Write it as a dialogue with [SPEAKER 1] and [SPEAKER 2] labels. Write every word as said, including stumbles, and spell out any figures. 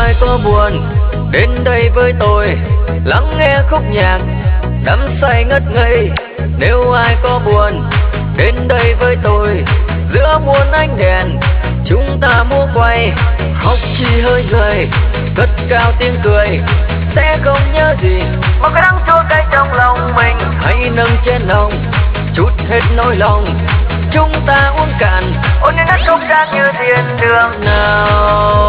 [SPEAKER 1] ai có buồn đến đây với tôi, lắng nghe khúc nhạc đắm say ngất ngây. Nếu ai có buồn đến đây với tôi, giữa muôn ánh đèn chúng ta múa quay. Học chi hơi người cất cao tiếng cười, sẽ không nhớ gì mà cái đắng chua cay trong lòng mình. Hãy nâng chén lòng chút hết nỗi lòng, chúng ta uống cạn ôn những đất không gian như thiên đường nào.